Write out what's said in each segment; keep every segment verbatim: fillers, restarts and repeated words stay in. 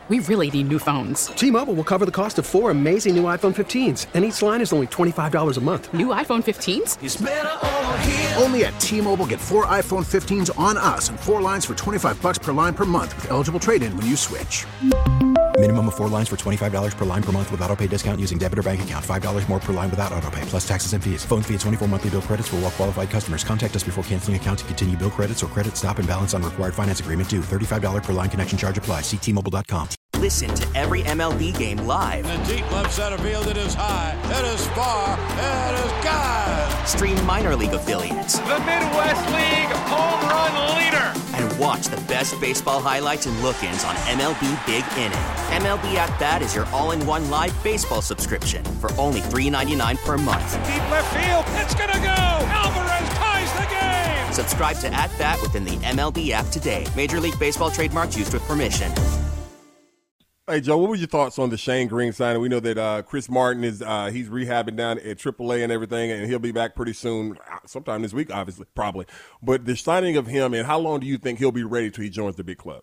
We really need new phones. T-Mobile will cover the cost of four amazing new iPhone fifteens, and each line is only twenty-five dollars a month. New iPhone fifteens? It's better over here. Only at T-Mobile, get four iPhone fifteens on us and four lines for twenty-five dollars per line per month with eligible trade-in when you switch. Minimum of four lines for twenty-five dollars per line per month with autopay discount using debit or bank account. five dollars more per line without autopay, plus taxes and fees. Phone fee at twenty-four monthly bill credits for well-qualified customers. Contact us before canceling account to continue bill credits or credit stop and balance on required finance agreement due. thirty-five dollars per line connection charge applies. See T Mobile dot com. Listen to every M L B game live. In the deep left center field, it is high, it is far, it is gone. Stream minor league affiliates. The Midwest League home run leader. And watch the best baseball highlights and look-ins on M L B Big Inning. M L B At Bat is your all-in-one live baseball subscription for only three dollars and ninety-nine cents per month. Deep left field, it's gonna go. Alvarez ties the game. Subscribe to At Bat within the M L B app today. Major League Baseball trademarks used with permission. Hey, Joe, what were your thoughts on the Shane Green signing? We know that uh, Chris Martin is uh, he's rehabbing down at triple A and everything, and he'll be back pretty soon, sometime this week, obviously, probably. But the signing of him, and how long do you think he'll be ready till he joins the big club?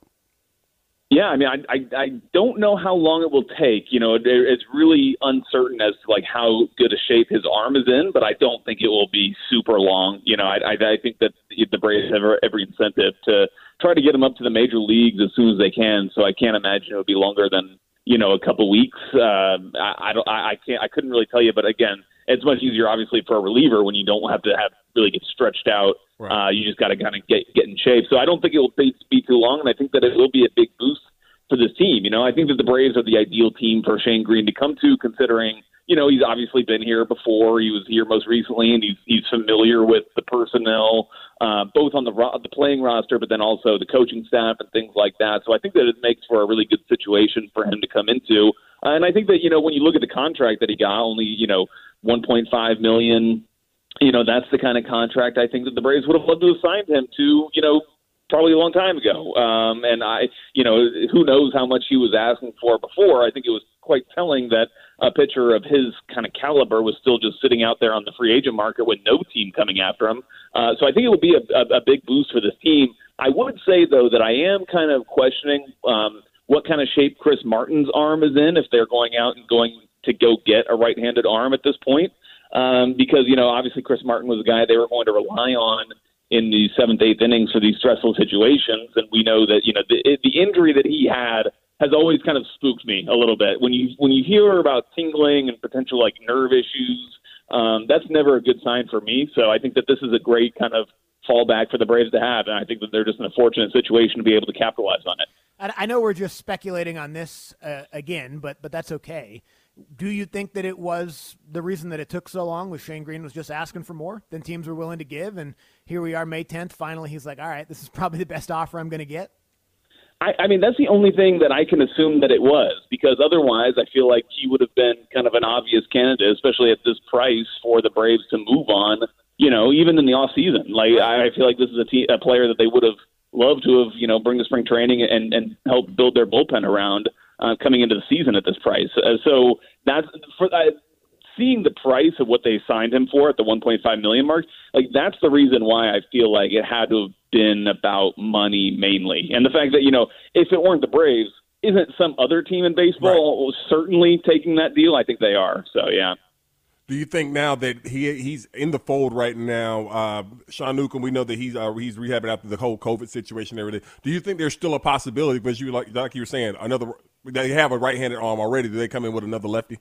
Yeah, I mean, I, I I don't know how long it will take. You know, it, it's really uncertain as to like how good a shape his arm is in, but I don't think it will be super long. You know, I I, I think that the Braves have every incentive to try to get him up to the major leagues as soon as they can. So I can't imagine it would be longer than you know a couple weeks. Uh, I, I don't I, I can't I couldn't really tell you, but again, it's much easier obviously for a reliever when you don't have to have really get stretched out. Right. Uh, you just got to kind of get get in shape. So I don't think it will be, be too long, and I think that it will be a big boost for this team. You know, I think that the Braves are the ideal team for Shane Green to come to, considering, you know, he's obviously been here before. He was here most recently, and he's he's familiar with the personnel, uh, both on the ro- the playing roster, but then also the coaching staff and things like that. So I think that it makes for a really good situation for him to come into. Uh, and I think that, you know, when you look at the contract that he got, only, you know, one point five million dollars, you know, that's the kind of contract I think that the Braves would have loved to have signed him to, you know, probably a long time ago. Um, and I, you know, who knows how much he was asking for before. I think it was quite telling that a pitcher of his kind of caliber was still just sitting out there on the free agent market with no team coming after him. Uh, so I think it will be a, a, a big boost for this team. I would say, though, that I am kind of questioning um, what kind of shape Chris Martin's arm is in, if they're going out and going to go get a right-handed arm at this point. Um, because, you know, obviously Chris Martin was a guy they were going to rely on in the seventh, eighth innings for these stressful situations. And we know that, you know, the, the injury that he had has always kind of spooked me a little bit. When you when you hear about tingling and potential, like, nerve issues, um, that's never a good sign for me. So I think that this is a great kind of fallback for the Braves to have. And I think that they're just in a fortunate situation to be able to capitalize on it. I know we're just speculating on this uh, again, but but that's okay. Do you think that it was the reason that it took so long was Shane Green was just asking for more than teams were willing to give? And here we are, May tenth, finally he's like, all right, this is probably the best offer I'm going to get? I, I mean, that's the only thing that I can assume that it was, because otherwise I feel like he would have been kind of an obvious candidate, especially at this price, for the Braves to move on, you know, even in the off season. Like, I feel like this is a, te- a player that they would have loved to have, you know, bring to spring training and, and help build their bullpen around uh, coming into the season at this price. Uh, so that's for uh, seeing the price of what they signed him for at the one point five million mark. Like, that's the reason why I feel like it had to have been about money mainly. And the fact that, you know, if it weren't the Braves, isn't some other team in baseball right. certainly taking that deal? I think they are. So, yeah. Do you think now that he he's in the fold right now, uh, Sean Newcomb, we know that he's uh, he's rehabbing after the whole COVID situation and everything. Do you think there's still a possibility, because you like like you were saying, another they have a right-handed arm already, do they come in with another lefty?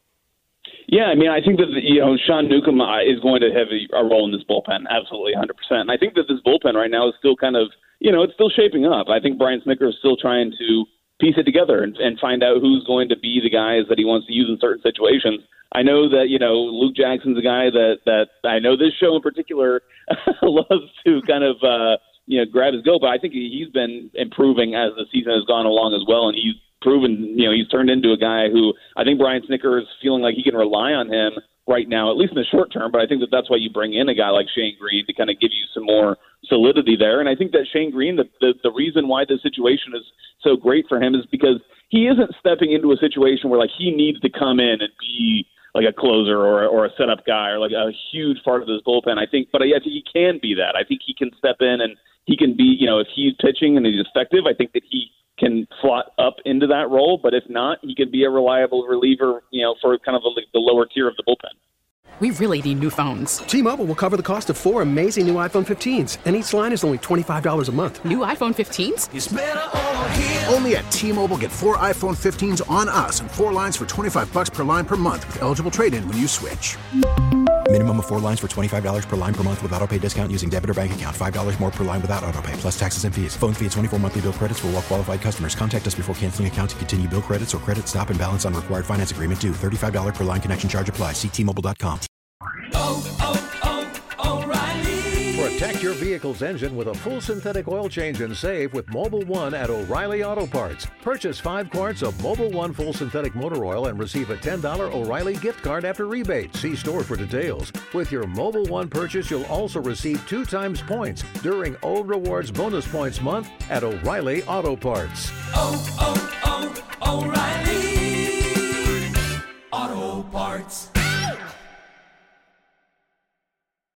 Yeah, I mean, I think that, you know, Sean Newcomb is going to have a, a role in this bullpen, absolutely one hundred percent. And I think that this bullpen right now is still kind of, you know, it's still shaping up. I think Brian Snitker is still trying to piece it together and, and find out who's going to be the guys that he wants to use in certain situations. I know that, you know, Luke Jackson's a guy that, that I know this show in particular loves to kind of, uh, you know, grab his goat, but I think he's been improving as the season has gone along as well, and he's proven, you know, he's turned into a guy who I think Brian Snitker is feeling like he can rely on him right now, at least in the short term, but I think that that's why you bring in a guy like Shane Green to kind of give you some more solidity there. And I think that Shane Green, the, the, the reason why this situation is so great for him is because he isn't stepping into a situation where, like, he needs to come in and be like a closer or or a setup guy or like a huge part of this bullpen. I think, but I, I think he can be that. I think he can step in and he can be, you know, if he's pitching and he's effective, I think that he can slot up into that role. But if not, he could be a reliable reliever, you know, for kind of a, the lower tier of the bullpen. We really need new phones. T-Mobile will cover the cost of four amazing new iPhone fifteens, and each line is only twenty-five dollars a month. New iPhone fifteens? It's better over here. Only at T-Mobile, get four iPhone fifteens on us and four lines for twenty-five bucks per line per month with eligible trade-in when you switch. Minimum of four lines for twenty-five dollars per line per month with autopay discount using debit or bank account. five dollars more per line without autopay, plus taxes and fees. Phone fee at twenty-four monthly bill credits for well-qualified customers. Contact us before canceling account to continue bill credits or credit stop and balance on required finance agreement due. thirty-five dollars per line connection charge applies. See T Mobile dot com. Oh, oh, oh, O'Reilly. Protect your vehicle's engine with a full synthetic oil change and save with Mobil one at O'Reilly Auto Parts. Purchase five quarts of Mobil one full synthetic motor oil and receive a ten dollars O'Reilly gift card after rebate. See store for details. With your Mobil one purchase, you'll also receive two times points during O Rewards Bonus Points Month at O'Reilly Auto Parts. Oh, oh, oh, O'Reilly Auto Parts.